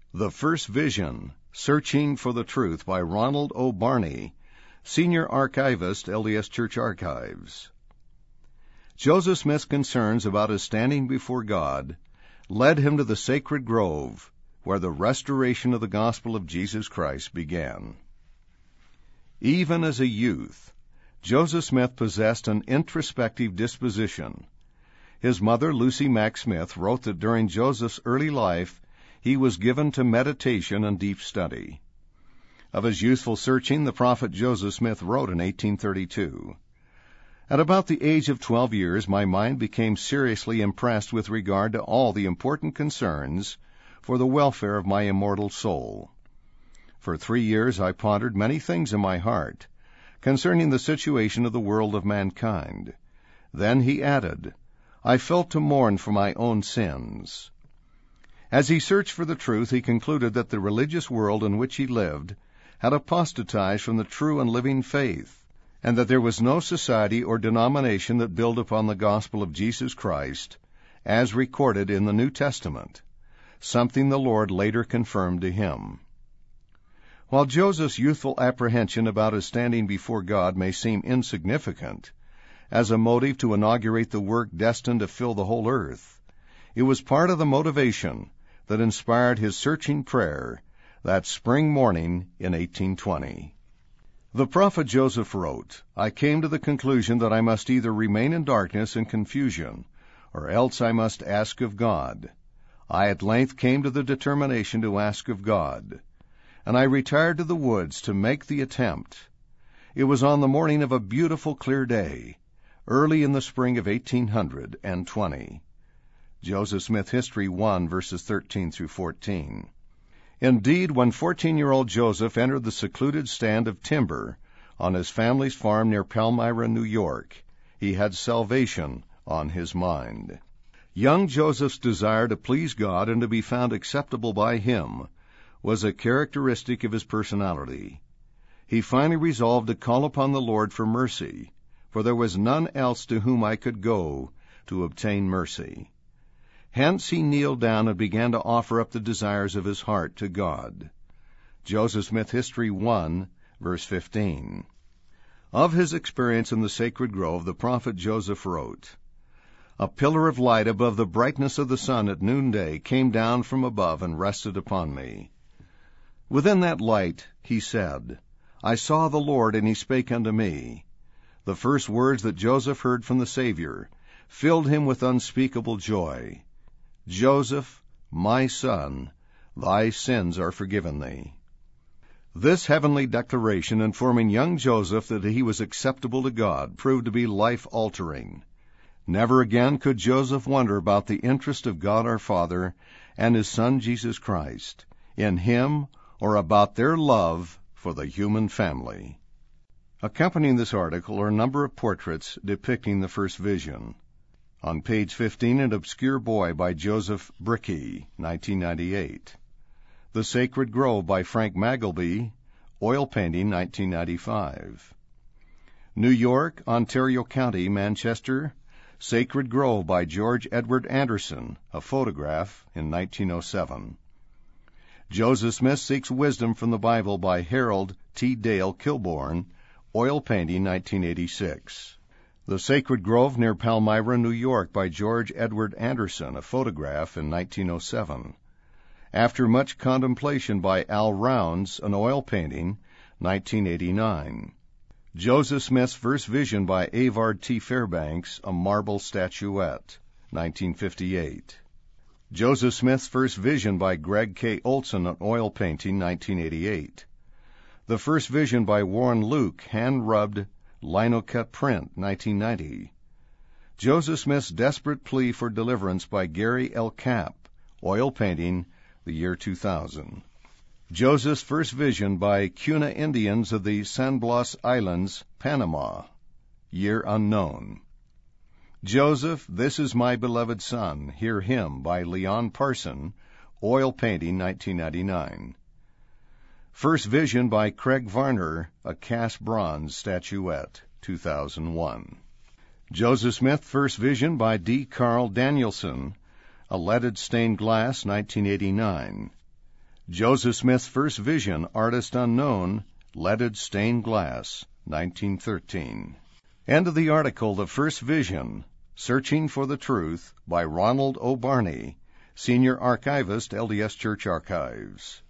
The First Vision, Searching for the Truth by Ronald O. Barney, Senior Archivist, LDS Church Archives. Joseph Smith's concerns about his standing before God led him to the sacred grove, where the restoration of the gospel of Jesus Christ began. Even as a youth, Joseph Smith possessed an introspective disposition. His mother, Lucy Mack Smith, wrote that during Joseph's early life, he was given to meditation and deep study. Of his youthful searching, the prophet Joseph Smith wrote in 1832, "At about the age of 12 years, my mind became seriously impressed with regard to all the important concerns for the welfare of my immortal soul. For 3 years I pondered many things in my heart concerning the situation of the world of mankind. Then," he added, "I felt to mourn for my own sins." As he searched for the truth, he concluded that the religious world in which he lived had apostatized from the true and living faith, and that there was no society or denomination that built upon the gospel of Jesus Christ, as recorded in the New Testament, something the Lord later confirmed to him. While Joseph's youthful apprehension about his standing before God may seem insignificant, as a motive to inaugurate the work destined to fill the whole earth, it was part of the motivation that inspired his searching prayer that spring morning in 1820. The prophet Joseph wrote, "I came to the conclusion that I must either remain in darkness and confusion, or else I must ask of God. I at length came to the determination to ask of God, and I retired to the woods to make the attempt. It was on the morning of a beautiful clear day, early in the spring of 1820. Joseph Smith History 1, verses 13 through 14. Indeed, when 14-year-old Joseph entered the secluded stand of timber on his family's farm near Palmyra, New York, he had salvation on his mind. Young Joseph's desire to please God and to be found acceptable by Him was a characteristic of his personality. He finally resolved to call upon the Lord for mercy, for there was none else to whom I could go to obtain mercy. Hence he kneeled down and began to offer up the desires of his heart to God." Joseph Smith History 1, verse 15. Of his experience in the sacred grove, the prophet Joseph wrote, "A pillar of light above the brightness of the sun at noonday came down from above and rested upon me. Within that light, he said, I saw the Lord, and he spake unto me." The first words that Joseph heard from the Savior filled him with unspeakable joy. "Joseph, my son, thy sins are forgiven thee." This heavenly declaration informing young Joseph that he was acceptable to God proved to be life-altering. Never again could Joseph wonder about the interest of God our Father and His Son Jesus Christ in him, or about their love for the human family. Accompanying this article are a number of portraits depicting the first vision. On page 15, An Obscure Boy by Joseph Brickey, 1998. The Sacred Grove by Frank Magleby, oil painting, 1995. New York, Ontario County, Manchester, Sacred Grove by George Edward Anderson, a photograph, in 1907. Joseph Smith Seeks Wisdom from the Bible by Harold T. Dale Kilbourne, oil painting, 1986. The Sacred Grove near Palmyra, New York by George Edward Anderson, a photograph, in 1907. After Much Contemplation by Al Rounds, an oil painting, 1989. Joseph Smith's First Vision by Avard T. Fairbanks, a marble statuette, 1958. Joseph Smith's First Vision by Greg K. Olson, an oil painting, 1988. The First Vision by Warren Luke, hand-rubbed linocut print, 1990. Joseph Smith's Desperate Plea for Deliverance by Gary L. Kapp, oil painting, the year 2000. Joseph's First Vision by Cuna Indians of the San Blas Islands, Panama, year unknown. Joseph, This Is My Beloved Son, Hear Him by Leon Parson, oil painting, 1999. First Vision by Craig Varner, a cast bronze statuette, 2001. Joseph Smith First Vision by D. Carl Danielson, a leaded stained glass, 1989. Joseph Smith's First Vision, Artist Unknown, Leaded Stained Glass, 1913. End of the article, The First Vision, Searching for the Truth, by Ronald O. Barney, Senior Archivist, LDS Church Archives.